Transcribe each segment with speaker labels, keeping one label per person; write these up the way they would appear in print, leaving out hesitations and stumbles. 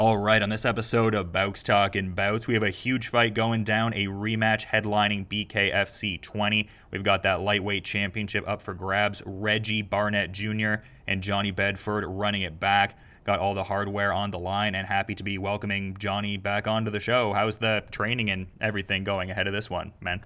Speaker 1: All right, on this episode of Bouts Talking Bouts, we have a huge fight going down, a rematch headlining BKFC 20. We've got that lightweight championship up for grabs. Reggie Barnett Jr. and Johnny Bedford running it back. Got all the hardware on the line and happy to be welcoming Johnny back onto the show. How's the training and everything going ahead of this one, man?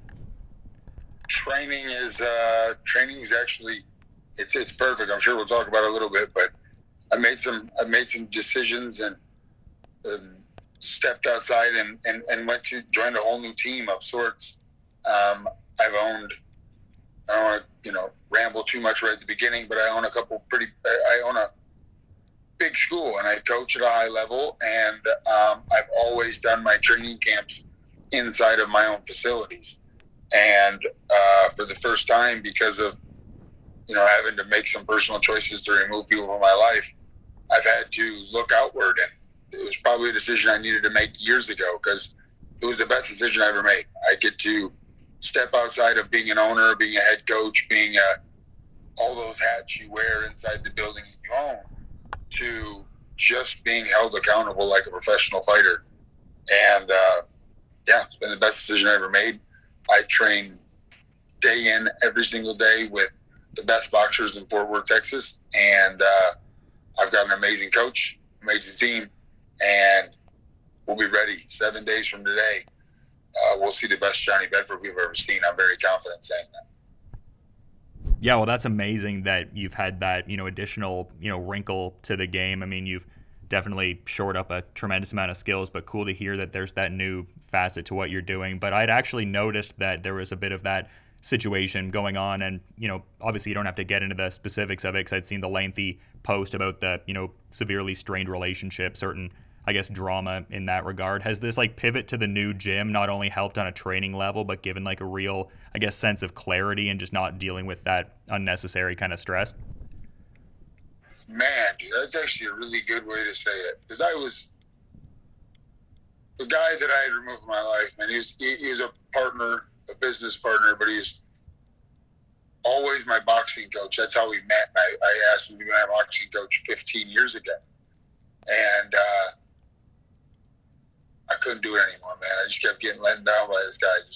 Speaker 2: Training is actually it's perfect. I'm sure we'll talk about it a little bit, but I made some decisions and stepped outside and went to join a whole new team of sorts. I don't want to ramble too much right at the beginning, but I own I own a big school and I coach at a high level, and I've always done my training camps inside of my own facilities. And for the first time, because of having to make some personal choices to remove people from my life, I've had to look outward, and it was probably a decision I needed to make years ago because it was the best decision I ever made. I get to step outside of being an owner, being a head coach, being all those hats you wear inside the building you own, to just being held accountable like a professional fighter. And it's been the best decision I ever made. I train day in every single day with the best boxers in Fort Worth, Texas, and I've got an amazing coach, amazing team, and we'll be ready 7 days from today. We'll see the best Johnny Bedford we've ever seen. I'm very confident saying that.
Speaker 1: Yeah, well, that's amazing that you've had that, additional, wrinkle to the game. I mean, you've definitely shored up a tremendous amount of skills, but cool to hear that there's that new facet to what you're doing. But I'd actually noticed that there was a bit of that situation going on, and obviously you don't have to get into the specifics of it because I'd seen the lengthy post about the severely strained relationship, certain drama in that regard. Has this pivot to the new gym not only helped on a training level but given a real sense of clarity and just not dealing with that unnecessary kind of stress?
Speaker 2: Man, dude, that's actually a really good way to say it, because I was the guy that I had removed from my life, man. He was a partner, a business partner, but he was always my boxing coach. That's how we met. I asked him to be my boxing coach 15 years ago. And I couldn't do it anymore, man. I just kept getting let down by this guy.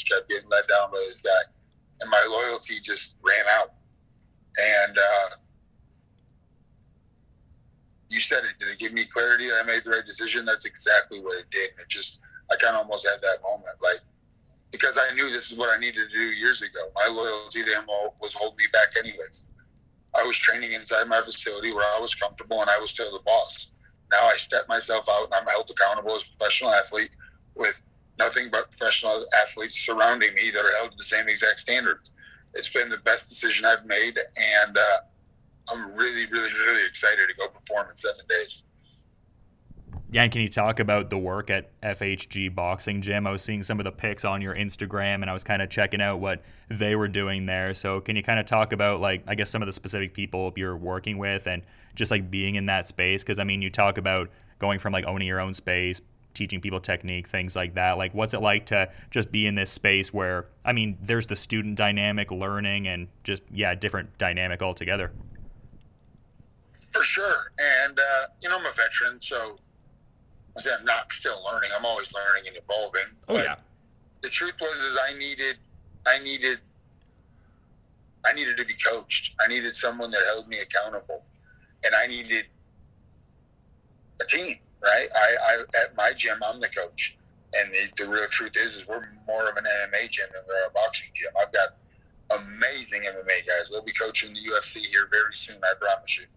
Speaker 2: And my loyalty just ran out. And you said it. Did it give me clarity that I made the right decision? That's exactly what it did. I kind of almost had that moment, because I knew this is what I needed to do years ago. My loyalty to him was holding me back anyways. I was training inside my facility where I was comfortable and I was still the boss. Now I step myself out and I'm held accountable as a professional athlete with nothing but professional athletes surrounding me that are held to the same exact standards. It's been the best decision I've made, and I'm really, really, really excited to go perform in 7 days.
Speaker 1: Yeah, and can you talk about the work at FHG Boxing Gym? I was seeing some of the pics on your Instagram, and I was kind of checking out what they were doing there. So can you kind of talk about, some of the specific people you're working with and just, being in that space? Because, you talk about going from, owning your own space, teaching people technique, things like that. What's it like to just be in this space where, there's the student dynamic, learning, and just, different dynamic altogether?
Speaker 2: For sure. And, I'm a veteran, so I'm not still learning. I'm always learning and evolving.
Speaker 1: Oh,
Speaker 2: but
Speaker 1: yeah.
Speaker 2: The truth was I needed to be coached. I needed someone that held me accountable, and I needed a team, right? I at my gym, I'm the coach, and the real truth is we're more of an MMA gym than we're a boxing gym. I've got amazing MMA guys. We'll be coaching the UFC here very soon, I promise you.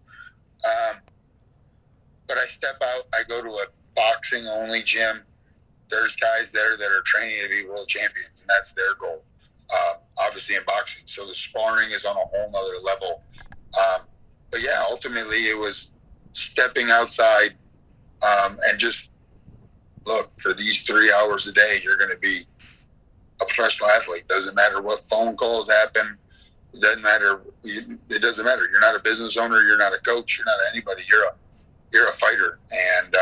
Speaker 2: But I step out, I go to a boxing only gym. There's guys there that are training to be world champions, and that's their goal, obviously in boxing. So the sparring is on a whole nother level. But yeah, ultimately it was stepping outside and just look, for these 3 hours a day, you're going to be a professional athlete. Doesn't matter what phone calls happen. It doesn't matter. It doesn't matter. You're not a business owner. You're not a coach. You're not anybody. You're a fighter, and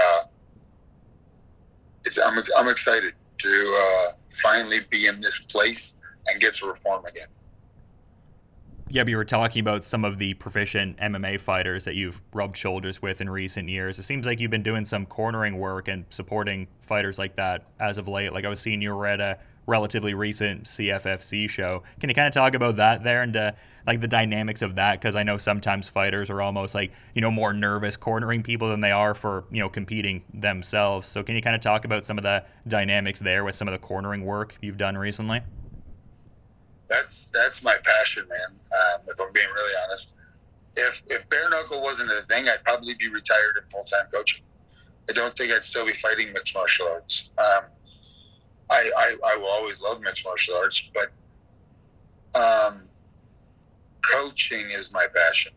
Speaker 2: I'm excited to finally be in this place and get to reform again.
Speaker 1: Yeah, but you were talking about some of the proficient MMA fighters that you've rubbed shoulders with in recent years. It seems like you've been doing some cornering work and supporting fighters like that as of late. Like I was seeing you were at a relatively recent CFFC show. Can you kind of talk about that there and like the dynamics of that? Because I know sometimes fighters are almost like more nervous cornering people than they are for competing themselves. So can you kind of talk about some of the dynamics there with some of the cornering work you've done recently?
Speaker 2: That's my passion, man. If I'm being really honest, if bare knuckle wasn't a thing, I'd probably be retired and full time coaching. I don't think I'd still be fighting mixed martial arts. I will always love mixed martial arts, but coaching is my passion,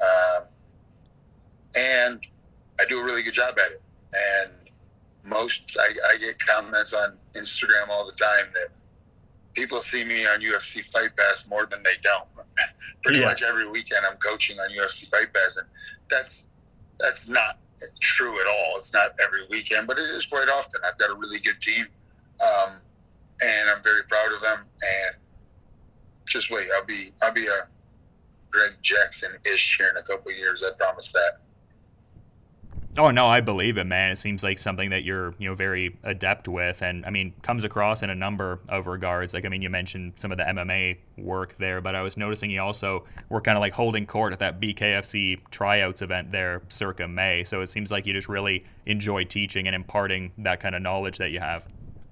Speaker 2: and I do a really good job at it. And I get comments on Instagram all the time that people see me on UFC Fight Pass more than they don't. Pretty much every weekend I'm coaching on UFC Fight Pass, and that's not true at all. It's not every weekend, but it is quite often. I've got a really good team, and I'm very proud of them. And just wait, I'll be a Greg Jackson-ish here in a couple of years. I promise that.
Speaker 1: Oh no, I believe it, man. It seems like something that you're, very adept with, and I mean, comes across in a number of regards. Like, I mean, you mentioned some of the MMA work there, but I was noticing you also were kind of like holding court at that BKFC tryouts event there, circa May. So it seems like you just really enjoy teaching and imparting that kind of knowledge that you have.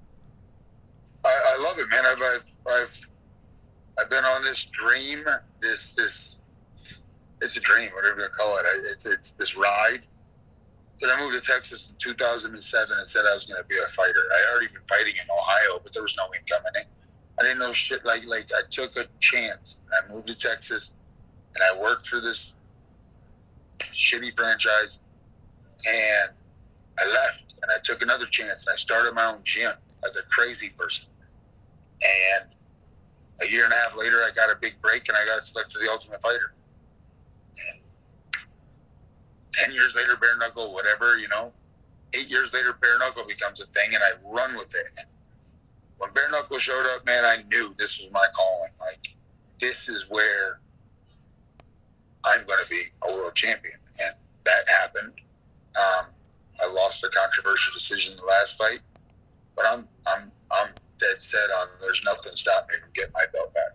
Speaker 2: I love it, man. I've been on this dream. This it's a dream, whatever you call it. It's this ride. Then I moved to Texas in 2007 and said I was going to be a fighter. I had already been fighting in Ohio, but there was no income in it. I didn't know shit. Like I took a chance. And I moved to Texas, and I worked for this shitty franchise, and I left, and I took another chance, and I started my own gym like a crazy person. And a year and a half later, I got a big break, and I got selected to the Ultimate Fighter. And 10 years later, bare knuckle, whatever, 8 years later, bare knuckle becomes a thing, and I run with it. And when bare knuckle showed up, man, I knew this was my calling. Like, this is where I'm going to be a world champion. And that happened. I lost a controversial decision in the last fight, but I'm dead set on there's nothing stopping me from getting my belt back.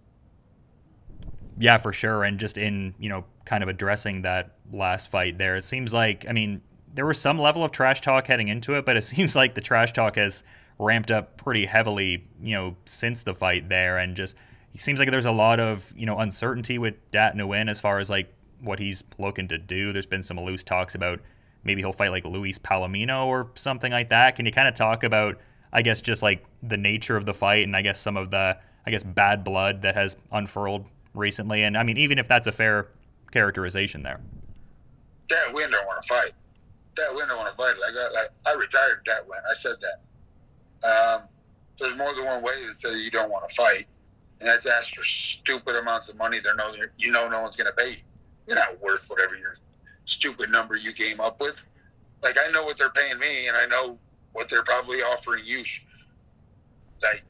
Speaker 1: Yeah, for sure. And just in, kind of addressing that last fight there, it seems like, I mean, there was some level of trash talk heading into it, but it seems like the trash talk has ramped up pretty heavily, since the fight there. And just, it seems like there's a lot of, uncertainty with Dat Nguyen as far as like what he's looking to do. There's been some loose talks about maybe he'll fight like Luis Palomino or something like that. Can you kind of talk about, I guess, just like the nature of the fight and I guess some of the, bad blood that has unfurled recently? And I mean, even if that's a fair characterization there.
Speaker 2: Dat Nguyen don't want to fight. Dat Nguyen don't want to fight. I retired Dat Nguyen. I said that. There's more than one way to say you don't want to fight, and that's ask for stupid amounts of money. No one's going to pay you. You're not worth whatever your stupid number you came up with. Like, I know what they're paying me, and I know what they're probably offering you. Like,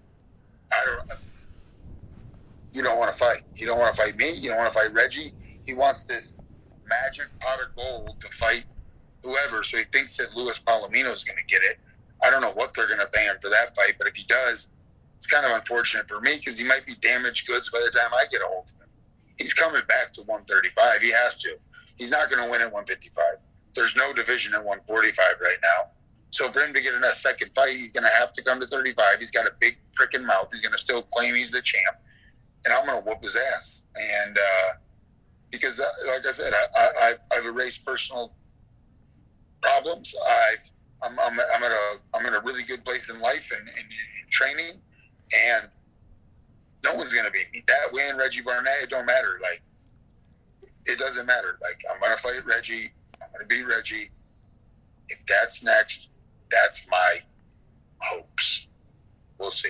Speaker 2: you don't want to fight. You don't want to fight me. You don't want to fight Reggie. He wants this magic pot of gold to fight whoever. So he thinks that Luis Palomino is going to get it. I don't know what they're going to pay him for that fight, but if he does, it's kind of unfortunate for me because he might be damaged goods by the time I get a hold of him. He's coming back to 135. He has to. He's not going to win at 155. There's no division at 145 right now. So for him to get in a second fight, he's going to have to come to 35. He's got a big freaking mouth. He's going to still claim he's the champ. And I'm going to whoop his ass. And because, like I said, I've erased personal problems. I'm in a really good place in life and in training. And no one's going to beat me. Dat Nguyen, Reggie Barnett, it don't matter. Like, it doesn't matter. Like, I'm going to fight Reggie. I'm going to beat Reggie. If that's next, that's my hopes. We'll see.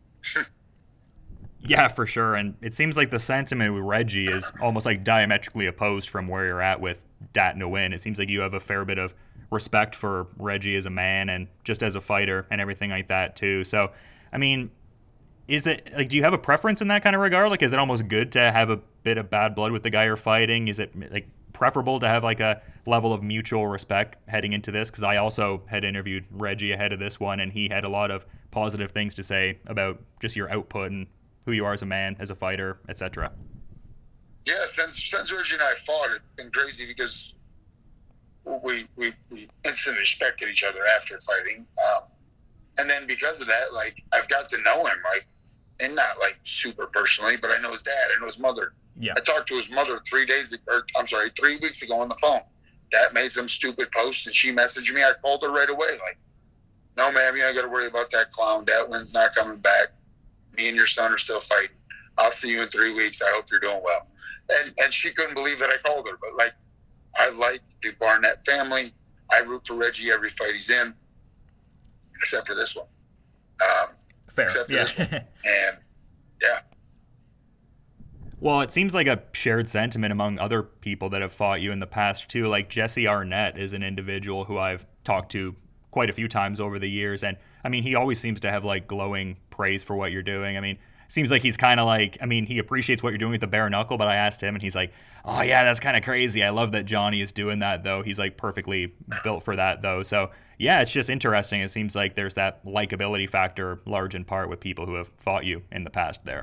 Speaker 1: Yeah, for sure. And it seems like the sentiment with Reggie is almost like diametrically opposed from where you're at with Dat Nguyen. It seems like you have a fair bit of respect for Reggie as a man and just as a fighter and everything like that too. So, I mean, is it like, do you have a preference in that kind of regard? Like, is it almost good to have a bit of bad blood with the guy you're fighting? Is it like preferable to have like a level of mutual respect heading into this? Because I also had interviewed Reggie ahead of this one, and he had a lot of positive things to say about just your output and who you are as a man, as a fighter, etc.
Speaker 2: Yeah, since Reggie and I fought, it's been crazy because we instantly respected each other after fighting. And then because of that, like, I've got to know him, like, and not like super personally, but I know his dad, I know his mother.
Speaker 1: Yeah.
Speaker 2: I talked to his mother 3 weeks ago on the phone. Dad made some stupid post and she messaged me. I called her right away. Like, no, ma'am, you ain't got to worry about that clown. Datlin's not coming back. Me and your son are still fighting. I'll see you in 3 weeks. I hope you're doing well. And she couldn't believe that I called her. But, like, I like the Barnett family. I root for Reggie every fight he's in, except for this one.
Speaker 1: Fair.
Speaker 2: Except for this one. And, yeah.
Speaker 1: Well, it seems like a shared sentiment among other people that have fought you in the past, too. Like, Jesse Arnett is an individual who I've talked to quite a few times over the years. And, I mean, he always seems to have, like, glowing praise for what you're doing. I mean, seems like he's kind of like, I mean, he appreciates what you're doing with the bare knuckle, but I asked him, and he's like, oh, yeah, that's kind of crazy. I love that Johnny is doing that, though. He's, like, perfectly built for that, though. So, yeah, it's just interesting. It seems like there's that likability factor large in part with people who have fought you in the past there.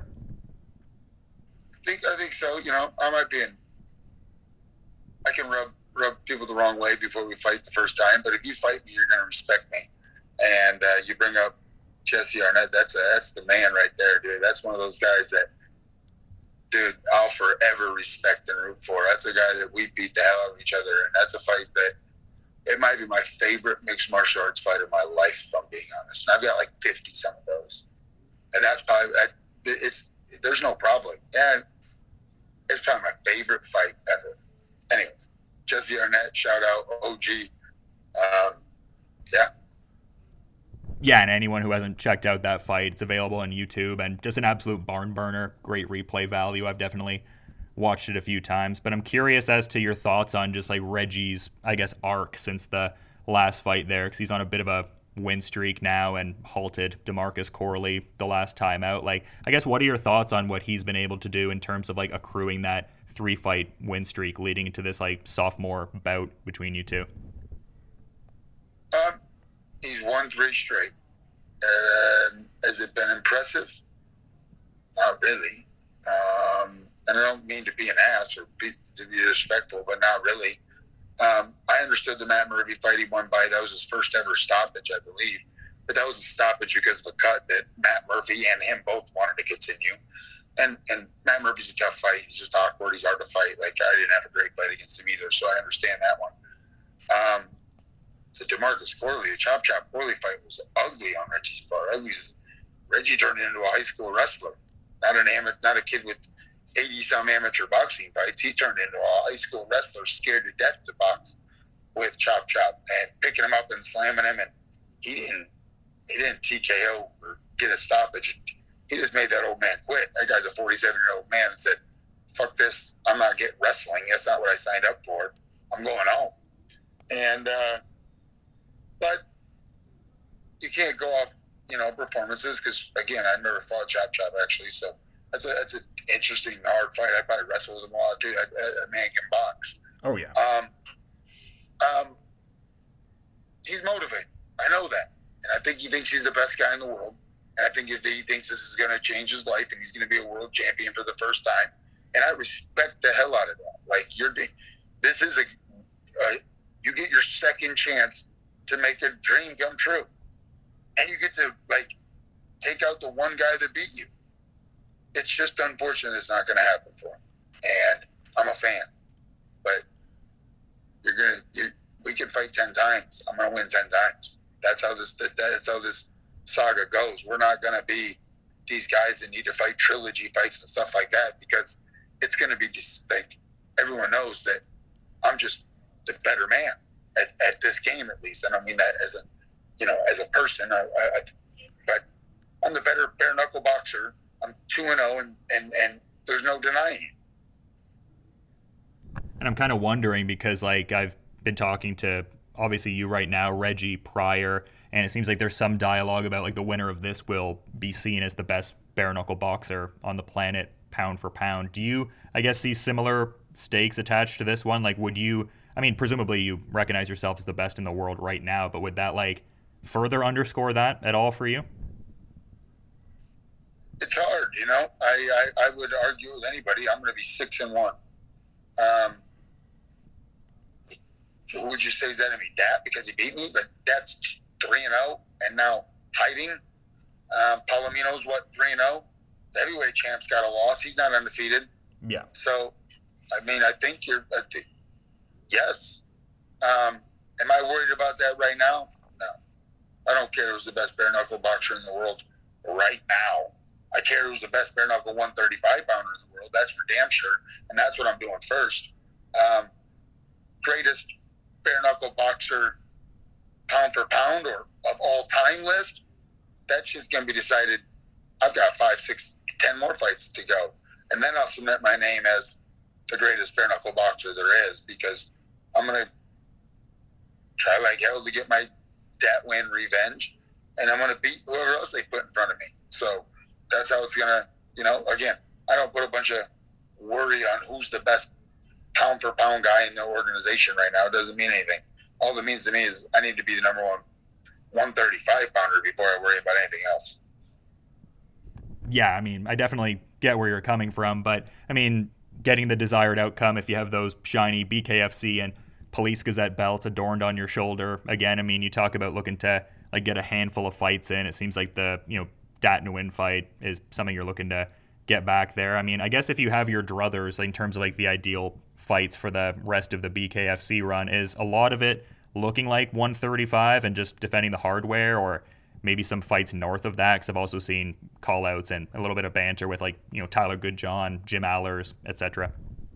Speaker 2: I think so. You know, I can rub people the wrong way before we fight the first time, but if you fight me, you're going to respect me. And you bring up Jesse Arnett, that's the man right there, dude. That's one of those guys that, dude, I'll forever respect and root for. That's a guy that we beat the hell out of each other, and that's a fight that it might be my favorite mixed martial arts fight of my life, if I'm being honest. And I've got like 50 some of those, and that's probably there's no problem. And it's probably my favorite fight ever. Anyways, Jesse Arnett, shout out, OG. Yeah.
Speaker 1: Yeah, and anyone who hasn't checked out that fight, it's available on YouTube, and just an absolute barn burner, great replay value. I've definitely watched it a few times, but I'm curious as to your thoughts on just like Reggie's, I guess, arc since the last fight there, because he's on a bit of a win streak now and halted DeMarcus Corley the last time out. Like, I guess, what are your thoughts on what he's been able to do in terms of like accruing that 3-fight win streak leading into this like sophomore bout between you two?
Speaker 2: He's won 3 straight. Has it been impressive? Not really. And I don't mean to be an ass or to be disrespectful, but not really. I understood the Matt Murphy fight he won by. That was his first ever stoppage, I believe. But that was a stoppage because of a cut that Matt Murphy and him both wanted to continue. And Matt Murphy's a tough fight. He's just awkward. He's hard to fight. Like, I didn't have a great fight against him either, so I understand that one. The DeMarcus Corley, the Chop Corley fight was ugly on Reggie's part. Reggie turned into a high school wrestler, not a kid with 80-some amateur boxing fights. He turned into a high school wrestler scared to death to box with Chop and picking him up and slamming him, and he didn't TKO or get a stoppage. He just made that old man quit. That guy's a 47-year-old man and said, fuck this, I'm not getting wrestling. That's not what I signed up for. I'm going home. And but you can't go off, performances, because again, I never fought Chop actually, so that's an interesting hard fight. I'd probably wrestle with him a lot too. A man can box.
Speaker 1: Oh yeah.
Speaker 2: He's motivated. I know that, and I think he thinks he's the best guy in the world. And I think he thinks this is going to change his life, and he's going to be a world champion for the first time. And I respect the hell out of that. Like, this is you get your second chance to make a dream come true. And you get to, like, take out the one guy that beat you. It's just unfortunate it's not going to happen for him. And I'm a fan. But we can fight 10 times. I'm going to win 10 times. That's how this saga goes. We're not going to be these guys that need to fight trilogy fights and stuff like that, because it's going to be just like, everyone knows that I'm just the better man at this game, at least. I don't mean that as a person, but I'm the better bare knuckle boxer. I'm 2-0 and there's no denying it.
Speaker 1: And I'm kind of wondering, because like I've been talking to obviously you right now, Reggie prior, and it seems like there's some dialogue about like the winner of this will be seen as the best bare knuckle boxer on the planet, pound for pound. Do you, I guess, see similar stakes attached to this one? Like, would you? I mean, presumably you recognize yourself as the best in the world right now, but would that like further underscore that at all for you?
Speaker 2: It's hard, you know. I would argue with anybody. I'm going to be 6-1. Who would you say is that to me? Dat, because he beat me, but that's 3-0, and now hiding. Palomino's what, 3-0? The heavyweight champ's got a loss. He's not undefeated.
Speaker 1: Yeah.
Speaker 2: So, I mean, I think yes. Am I worried about that right now? No. I don't care who's the best bare knuckle boxer in the world right now. I care who's the best bare knuckle 135 pounder in the world. That's for damn sure, and that's what I'm doing first. Greatest bare knuckle boxer pound for pound or of all time list, that shit's gonna be decided. I've got 5, 6, 10 more fights to go, and then I'll submit my name as the greatest bare knuckle boxer there is, because I'm gonna try like hell to get my Dat win revenge, and I'm gonna beat whoever else they put in front of me. So that's how it's gonna, you know. Again, I don't put a bunch of worry on who's the best pound for pound guy in the organization right now. It doesn't mean anything. All it means to me is I need to be the number one 135 pounder before I worry about anything else.
Speaker 1: Yeah, I mean, I definitely get where you're coming from, but I mean, getting the desired outcome if you have those shiny BKFC and Police Gazette belts adorned on your shoulder. Again, I mean, you talk about looking to like get a handful of fights in. It seems like the, you know, Dat Nguyen fight is something you're looking to get back there. I mean, I guess if you have your druthers in terms of like the ideal fights for the rest of the BKFC run, is a lot of it looking like 135 and just defending the hardware, or maybe some fights north of that? Because I've also seen call-outs and a little bit of banter with like, you know, Tyler Goodjohn, Jim Allers, etc.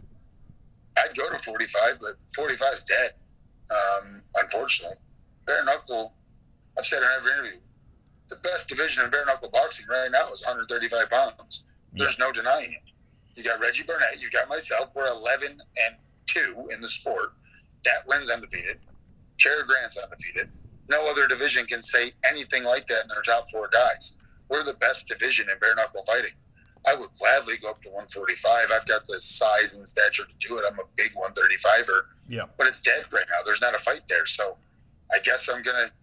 Speaker 2: I'd go to 45, but 45 is dead, unfortunately. Bare knuckle, I've said in every interview, the best division in bare knuckle boxing right now is 135 pounds. There's no denying it. You got Reggie Burnett, you got myself. We're 11-2 in the sport. Dat wins undefeated. Cherry Grant's undefeated. No other division can say anything like that in their top 4 guys. We're the best division in bare knuckle fighting. I would gladly go up to 145. I've got the size and stature to do it. I'm a big 135er.
Speaker 1: Yeah.
Speaker 2: But it's dead right now. There's not a fight there. So I guess I'm going to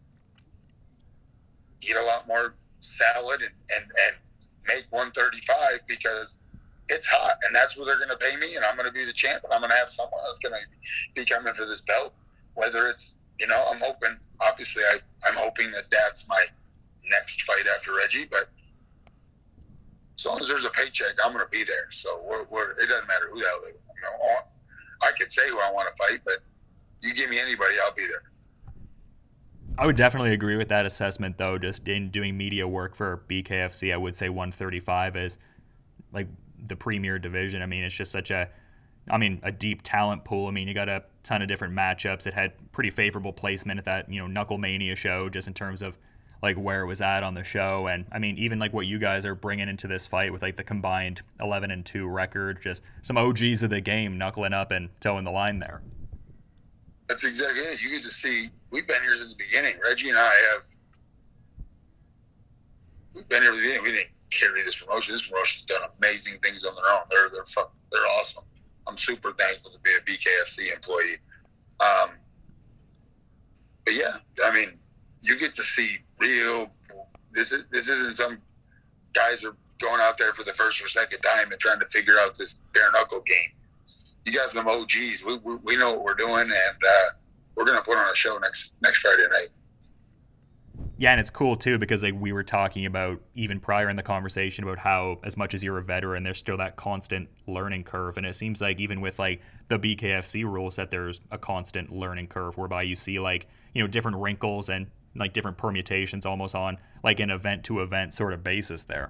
Speaker 2: eat a lot more salad and make 135 because it's hot, and that's what they're going to pay me, and I'm going to be the champ, and I'm going to have someone else going to be coming for this belt. Whether it's, you know, I'm hoping, obviously, I'm hoping that that's my next fight after Reggie, but as long as there's a paycheck, I'm going to be there. So it doesn't matter who the hell they, you know, I could say who I want to fight, but you give me anybody, I'll be there.
Speaker 1: I would definitely agree with that assessment, though. Just in doing media work for BKFC, I would say 135 is like the premier division. I mean, it's just such a deep talent pool. I mean, you got a ton of different matchups. It had pretty favorable placement at that, you know, Knuckle Mania show, just in terms of like where it was at on the show. And I mean, even like what you guys are bringing into this fight with like the combined 11-2 record, just some OGs of the game knuckling up and towing the line there.
Speaker 2: That's exactly it. You get to see, we've been here since the beginning. Reggie and I we've been here from the beginning. We didn't carry this promotion. This promotion's done amazing things on their own. They're awesome. I'm super thankful to be a BKFC employee. But yeah, I mean, you get to see real. This isn't some guys are going out there for the first or second time and trying to figure out this bare knuckle game. You got some OGs. We know what we're doing, and we're gonna put on a show next Friday night.
Speaker 1: Yeah, and it's cool too because like we were talking about even prior in the conversation about how as much as you're a veteran, there's still that constant learning curve, and it seems like even with like the BKFC rules that there's a constant learning curve whereby you see like, you know, different wrinkles and like different permutations almost on like an event to event sort of basis there.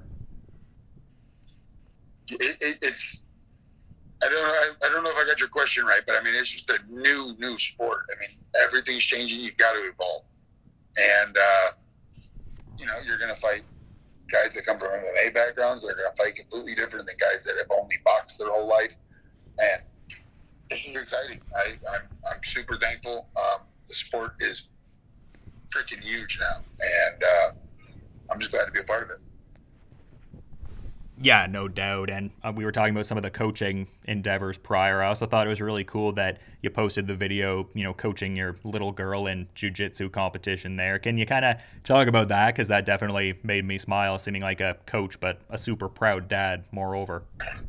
Speaker 2: It's I don't know if I got your question right, but I mean it's just a new sport. I mean everything's changing. You've got to evolve. And, you know, you're going to fight guys that come from MMA backgrounds. They're going to fight completely different than guys that have only boxed their whole life. And this is exciting. I'm super thankful. The sport is freaking huge now. And I'm just glad to be a part of it.
Speaker 1: Yeah, no doubt. And we were talking about some of the coaching endeavors prior. I also thought it was really cool that you posted the video, coaching your little girl in jiu-jitsu competition there. Can you kind of talk about that? Because that definitely made me smile, seeming like a coach, but a super proud dad, moreover.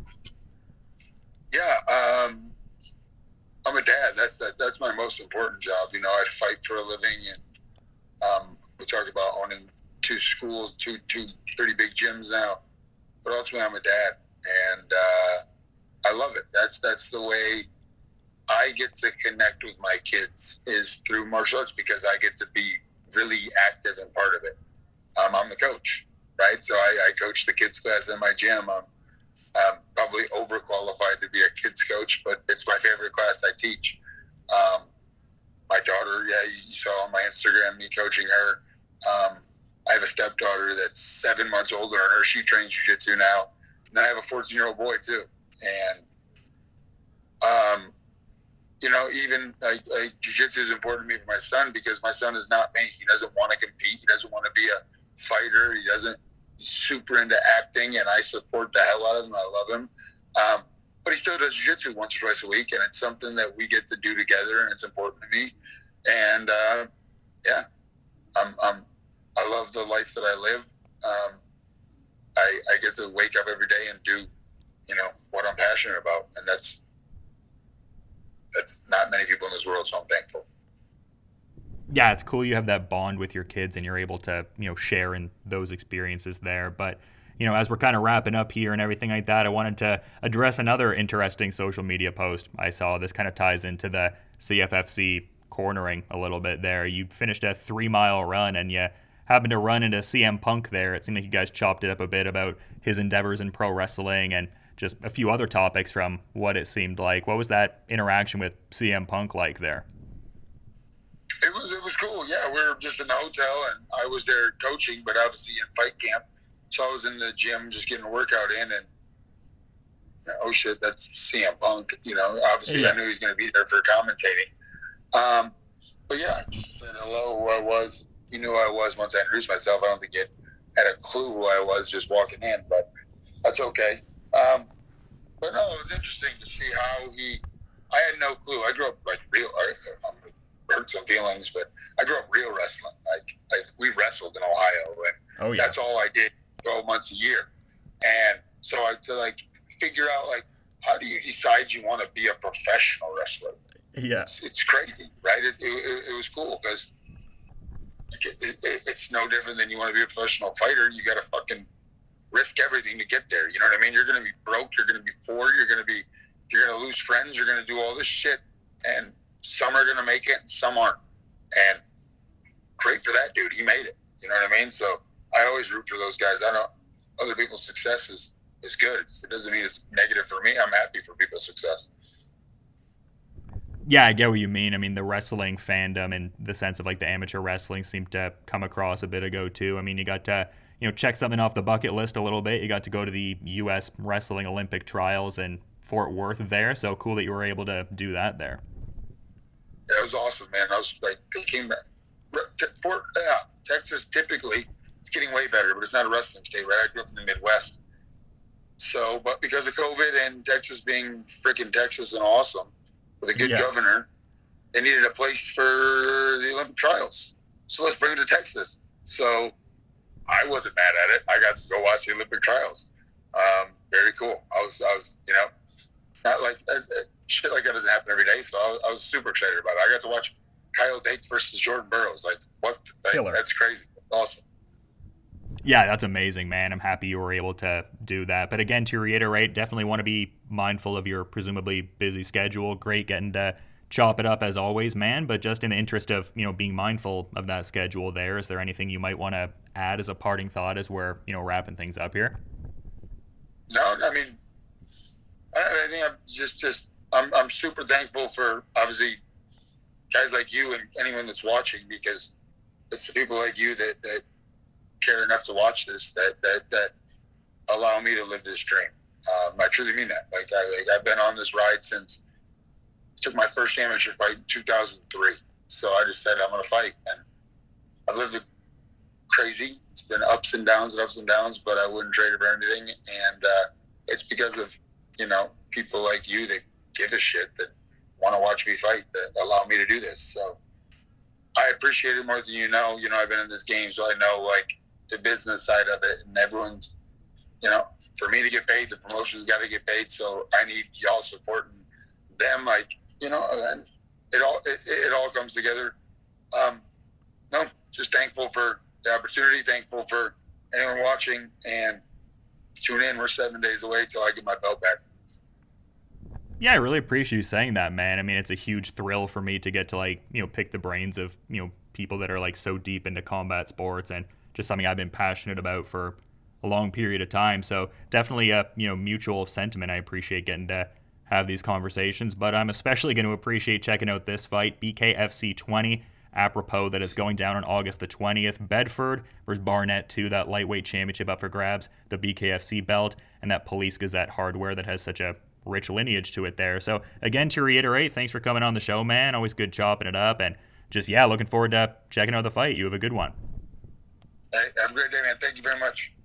Speaker 2: Yeah, I'm a dad. That's my most important job. I fight for a living, and we talk about owning two schools, two pretty big gyms now. But ultimately, I'm a dad, and I love it. That's the way I get to connect with my kids is through martial arts because I get to be really active and part of it. I'm the coach, right? So I coach the kids class in my gym. I'm probably overqualified to be a kids coach, but it's my favorite class I teach. My daughter, yeah, you saw on my Instagram me coaching her. I have a stepdaughter that's 7 months older than her. She trains jiu-jitsu now. And then I have a 14-year-old boy too. And, even like jiu-jitsu is important to me for my son because my son is not me. He doesn't want to compete. He doesn't want to be a fighter. He's super into acting, and I support the hell out of him. I love him. But he still does jiu-jitsu once or twice a week, and it's something that we get to do together, and it's important to me. And, yeah, I love the life that I live. I get to wake up every day and do, what I'm passionate about. And that's not many people in this world, so I'm thankful.
Speaker 1: Yeah, it's cool you have that bond with your kids and you're able to, share in those experiences there. But, as we're kind of wrapping up here and everything like that, I wanted to address another interesting social media post I saw. This kind of ties into the CFFC cornering a little bit there. You finished a 3-mile run and you happened to run into CM Punk there. It seemed like you guys chopped it up a bit about his endeavors in pro wrestling and just a few other topics from what it seemed like. What was that interaction with CM Punk like there?
Speaker 2: It was cool. Yeah, we were just in the hotel, and I was there coaching, but obviously in fight camp. So I was in the gym just getting a workout in, and oh shit, that's CM Punk. Obviously I knew he was going to be there for commentating. But yeah, I just said hello, who I was. He knew who I was once I introduced myself. I don't think he had a clue who I was just walking in, but that's okay. But no, it was interesting to see how I had no clue. I grew up like I'm hurt some feelings, but I grew up real wrestling. Like we wrestled in Ohio, and that's all I did 12 months a year. And so I had to figure out how do you decide you want to be a professional wrestler?
Speaker 1: Yeah,
Speaker 2: it's crazy, right? It was cool because it's no different than you want to be a professional fighter. You got to fucking risk everything to get there. You know what I mean? You're going to be broke. You're going to be poor. You're going to lose friends. You're going to do all this shit, and some are going to make it and some aren't. And great for that dude. He made it. You know what I mean? So I always root for those guys. I know other people's success is good. It doesn't mean it's negative for me. I'm happy for people's success.
Speaker 1: Yeah, I get what you mean. I mean, the wrestling fandom and the sense of the amateur wrestling seemed to come across a bit ago too. I mean, you got to, check something off the bucket list a little bit. You got to go to the U.S. Wrestling Olympic Trials in Fort Worth there. So cool that you were able to do that there.
Speaker 2: Yeah, it was awesome, man. I was they came back. Texas typically, it's getting way better, but it's not a wrestling state, right? I grew up in the Midwest. So, but because of COVID and Texas being freaking Texas and awesome, with a good governor, they needed a place for the Olympic trials. So let's bring it to Texas. So I wasn't mad at it. I got to go watch the Olympic trials. Very cool. I was, not shit like that doesn't happen every day. So I was super excited about it. I got to watch Kyle Dake versus Jordan Burroughs. What? That's crazy. That's awesome.
Speaker 1: Yeah, that's amazing, man. I'm happy you were able to do that. But again, to reiterate, definitely want to be mindful of your presumably busy schedule. Great getting to chop it up as always, man. But just in the interest of, being mindful of that schedule there, is there anything you might want to add as a parting thought as we're, wrapping things up here?
Speaker 2: No, I mean, I think I'm super thankful for obviously guys like you and anyone that's watching, because it's the people like you that care enough to watch this that allow me to live this dream. I truly mean that. I've been on this ride since I took my first amateur fight in 2003. So I just said I'm going to fight, and I've lived a crazy. It's been ups and downs, but I wouldn't trade it for anything. And it's because of, people like you that give a shit, that want to watch me fight, that allow me to do this. So I appreciate it more than you know. I've been in this game, so I know like the business side of it, and everyone's, for me to get paid, the promotion's got to get paid. So I need y'all supporting them, and it all comes together. No, just thankful for the opportunity, thankful for anyone watching, and tune in. We're 7 days away till I get my belt back.
Speaker 1: Yeah, I really appreciate you saying that, man. I mean, it's a huge thrill for me to get to pick the brains of, people that are like so deep into combat sports, and just something I've been passionate about for a long period of time. So definitely a, mutual sentiment. I appreciate getting to have these conversations, but I'm especially going to appreciate checking out this fight, BKFC 20, apropos that is going down on August the 20th. Bedford versus Barnett 2, that lightweight championship up for grabs, the BKFC belt, and that Police Gazette hardware that has such a rich lineage to it there. So again, to reiterate, thanks for coming on the show, man. Always good chopping it up, and just, looking forward to checking out the fight. You have a good one.
Speaker 2: Hey, have a great day, man. Thank you very much.